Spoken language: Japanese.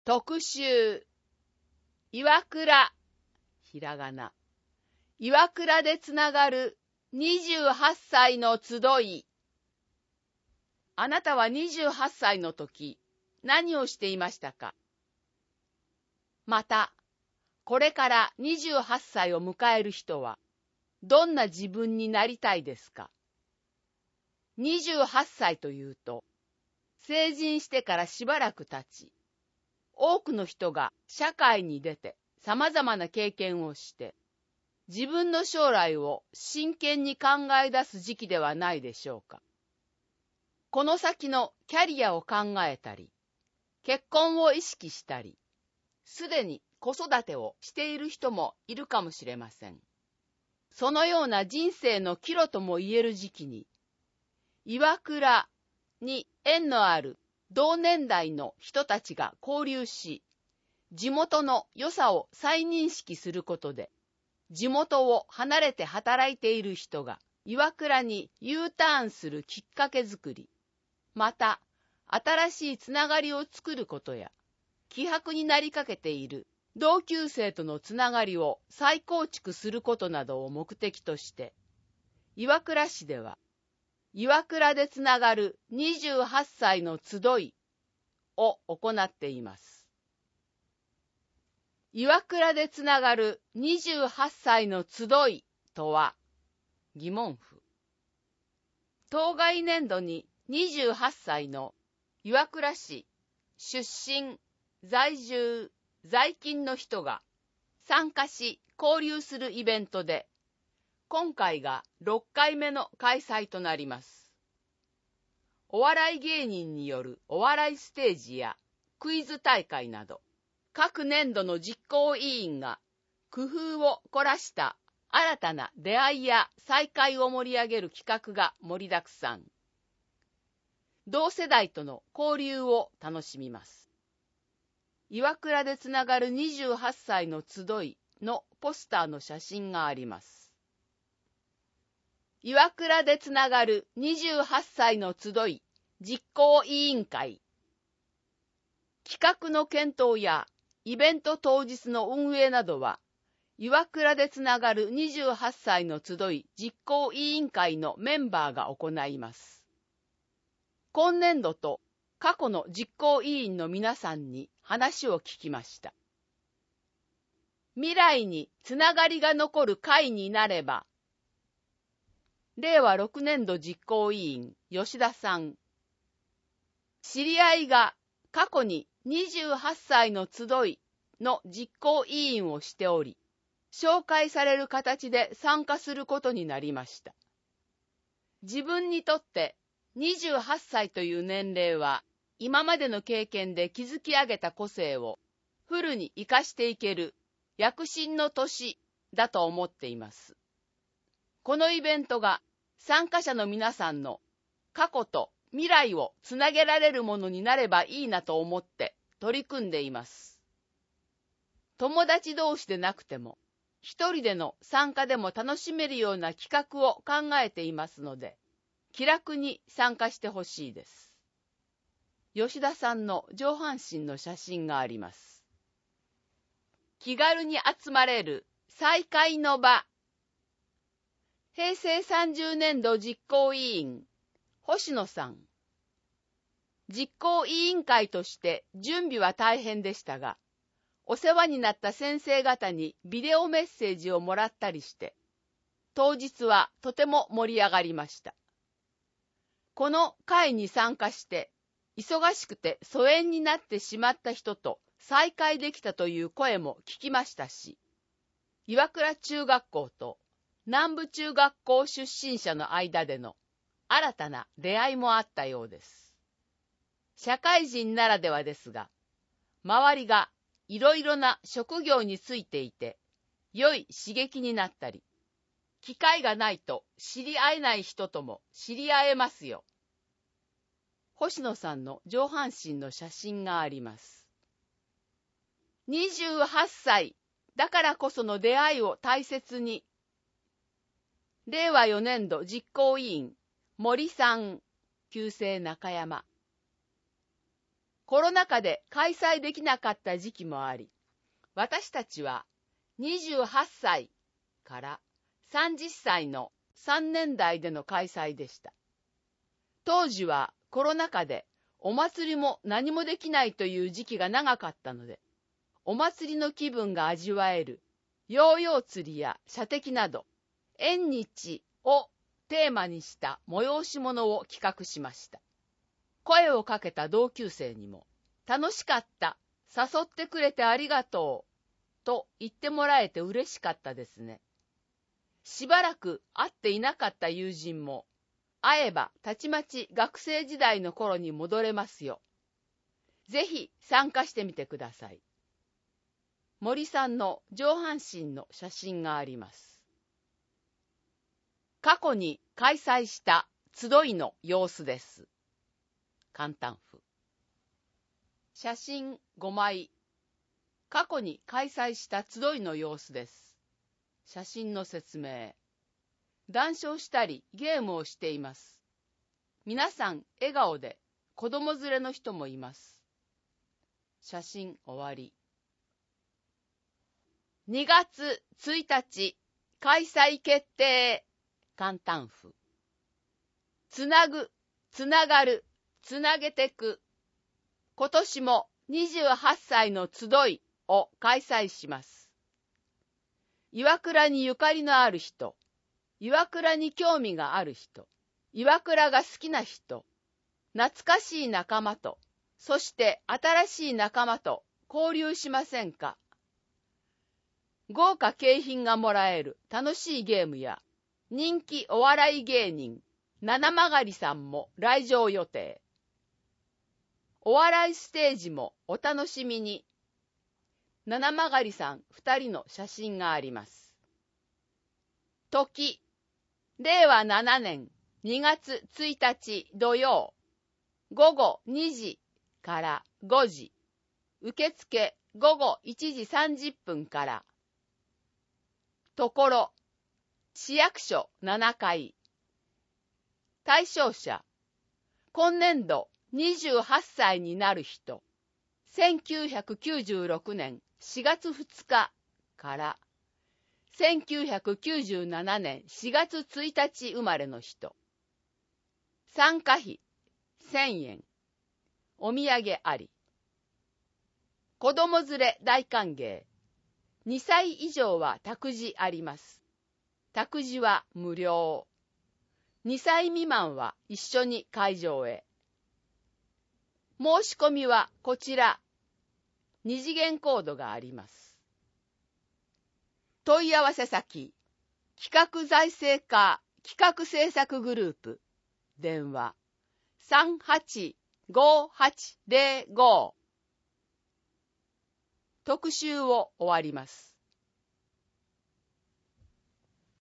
特集、岩倉、ひらがな。岩倉でつながる28歳の集い。あなたは28歳の時、何をしていましたか？また、これから28歳を迎える人は、どんな自分になりたいですか？28歳というと、成人してからしばらく経ち、多くの人が社会に出て様々な経験をして、自分の将来を真剣に考え出す時期ではないでしょうか。この先のキャリアを考えたり、結婚を意識したり、すでに子育てをしている人もいるかもしれません。そのような人生の岐路とも言える時期に、岩倉に縁のある同年代の人たちが交流し、地元の良さを再認識することで、地元を離れて働いている人が岩倉に U ターンするきっかけづくり、また新しいつながりを作ることや、希薄になりかけている同級生とのつながりを再構築することなどを目的として、岩倉市では、岩倉でつながる28歳の集いを行っています。岩倉でつながる28歳の集いとは、疑問符。当該年度に28歳の岩倉市出身、在住、在勤の人が参加し交流するイベントで、今回が6回目の開催となります。お笑い芸人によるお笑いステージやクイズ大会など、各年度の実行委員が工夫を凝らした新たな出会いや再会を盛り上げる企画が盛りだくさん。同世代との交流を楽しみます。岩倉でつながる28歳の集いのポスターの写真があります。岩倉でつながる28歳の集い実行委員会。企画の検討やイベント当日の運営などは、岩倉でつながる28歳の集い実行委員会のメンバーが行います。今年度と過去の実行委員の皆さんに話を聞きました。未来につながりが残る会になれば、令和6年度実行委員吉田さん。知り合いが過去に28歳の集いの実行委員をしており、紹介される形で参加することになりました。自分にとって28歳という年齢は、今までの経験で築き上げた個性をフルに生かしていける躍進の年だと思っています。このイベントが参加者の皆さんの過去と未来をつなげられるものになればいいなと思って取り組んでいます。友達同士でなくても、一人での参加でも楽しめるような企画を考えていますので、気楽に参加してほしいです。吉田さんの上半身の写真があります。気軽に集まれる再会の場。平成30年度実行委員、星野さん。実行委員会として準備は大変でしたが、お世話になった先生方にビデオメッセージをもらったりして、当日はとても盛り上がりました。この会に参加して、忙しくて疎遠になってしまった人と再会できたという声も聞きましたし、岩倉中学校と南部中学校出身者の間での新たな出会いもあったようです。社会人ならではですが、周りがいろいろな職業についていて、良い刺激になったり、機会がないと知り合えない人とも知り合えますよ。星野さんの上半身の写真があります。28歳だからこその出会いを大切に。令和4年度実行委員、森さん、旧姓中山。 コロナ禍で開催できなかった時期もあり、私たちは28歳から30歳の3年代での開催でした。当時はコロナ禍でお祭りも何もできないという時期が長かったので、お祭りの気分が味わえるヨーヨー釣りや射的など、縁日をテーマにした催し物を企画しました。声をかけた同級生にも、楽しかった、誘ってくれてありがとう、と言ってもらえて嬉しかったですね。しばらく会っていなかった友人も、会えばたちまち学生時代の頃に戻れますよ。ぜひ参加してみてください。森さんの上半身の写真があります。過去に開催した集いの様子です。簡単譜。写真5枚。過去に開催した集いの様子です。写真の説明。談笑したりゲームをしています。皆さん笑顔で、子供連れの人もいます。写真終わり。2月1日開催決定。簡単譜。つなぐ、つながる、つなげてく。今年も28歳の集いを開催します。岩倉にゆかりのある人、岩倉に興味がある人、岩倉が好きな人、懐かしい仲間と、そして新しい仲間と交流しませんか？豪華景品がもらえる楽しいゲームや、人気お笑い芸人、七曲さんも来場予定。お笑いステージもお楽しみに。七曲さん2人の写真があります。時、令和7年2月1日土曜、午後2時から5時、受付午後1時30分から。ところ、市役所7階。対象者、今年度28歳になる人、1996年4月2日から1997年4月1日生まれの人。参加費1000円。お土産あり。子供連れ大歓迎。2歳以上は託児あります。託児は無料。2歳未満は一緒に会場へ。申し込みはこちら。2次元コードがあります。問い合わせ先、企画財政課企画制作グループ、電話385805。特集を終わります。